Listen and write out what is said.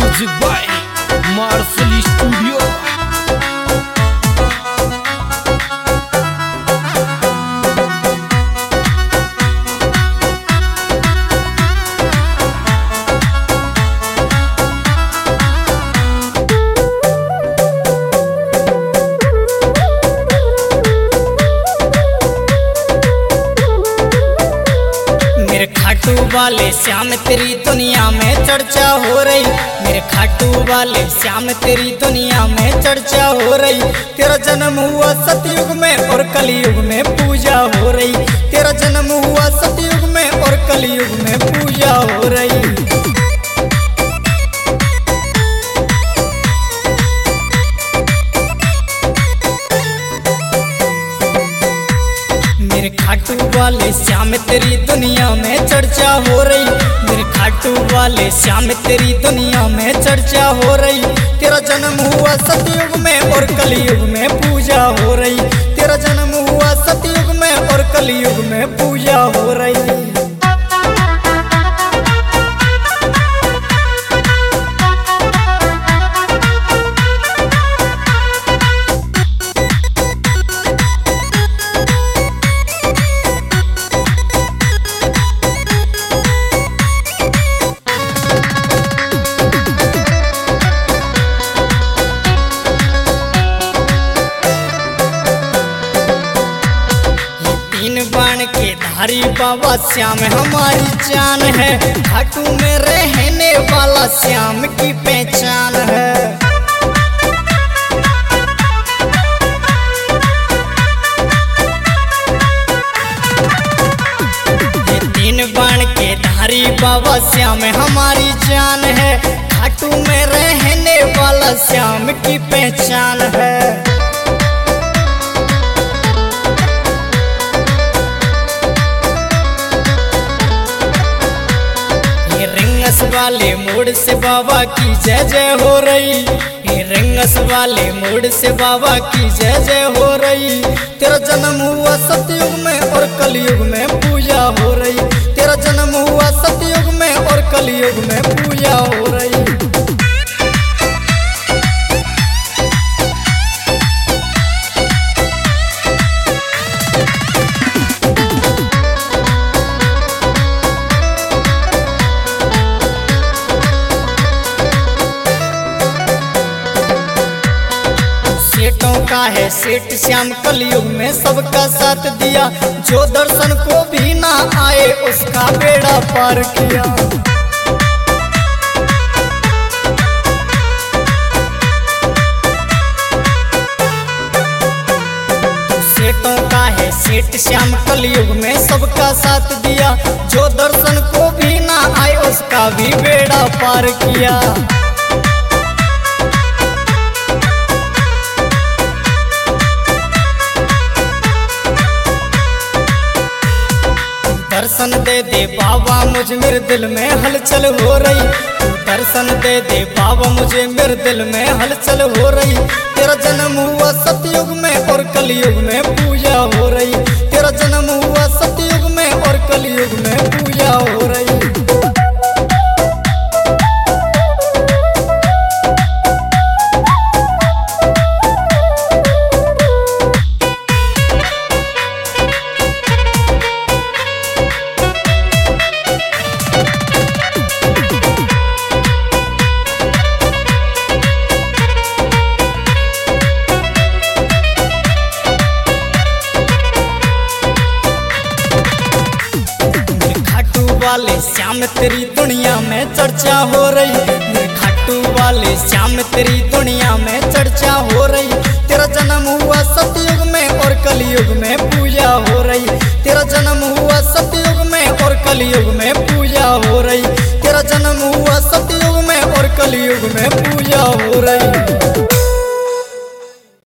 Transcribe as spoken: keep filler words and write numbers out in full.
Music by Marcel Studio. Khatu वाले श्याम तेरी दुनिया में चर्चा हो रही। मेरे खाटू वाले श्याम तेरी दुनिया में चर्चा हो रही। तेरा जन्म हुआ सतयुग में और कलयुग में पूजा हो रही। तेरा जन्म हुआ सतयुग में और कलयुग में पूजा हो रही। मेरे खाटू वाले श्याम तेरी दुनिया में चर्चा हो रही। मेरे खाटू वाले श्याम तेरी दुनिया में चर्चा हो रही। तेरा जन्म हुआ सतयुग में और कलयुग में पूजा हो रही। तेरा जन्म हुआ सतयुग में और कलयुग में पूजा हो रही। बाण के धारी बाबा श्याम हमारी जान है। खाटू में रहने वाला श्याम की पहचान है। ये तीन बाण के धारी बाबा श्याम हमारी जान है। खाटू में रहने वाला श्याम की पहचान है। रंगस वाले मोड़ से बाबा की जय जय हो रही। ये रंगस वाले मोड़ से बाबा की जय जय हो रही। तेरा जन्म हुआ सतयुग में और कलयुग में पूजा हो रही। तेरा जन्म हुआ सतयुग में और कलयुग में पूजा हो रही। सेठों का है सेठ श्याम कलयुग में सबका साथ दिया। जो दर्शन को भी ना आए उसका बेड़ा पार किया। सेठों का है सेठ श्याम कलयुग में सबका साथ दिया। जो दर्शन को भी ना आए उसका भी बेड़ा पार किया। दर्शन दे दे बाबा मुझे मेरे दिल में हलचल हो रही। तू दर्शन दे दे बाबा मुझे मेरे दिल में हलचल हो रही। तेरा जन्म हुआ सतयुग में और कलयुग में पूजा हो रही। तेरा जन्म हुआ सतयुग में और कलयुग में पूजा हो रही। वाले श्याम तेरी दुनिया में चर्चा हो रही। मेरे खाटू वाले श्याम तेरी दुनिया में चर्चा हो रही। तेरा जन्म हुआ सतयुग में और कलयुग में पूजा हो रही। तेरा जन्म हुआ सतयुग में और कलयुग में पूजा हो रही। तेरा जन्म हुआ सतयुग में और कलयुग में पूजा हो रही।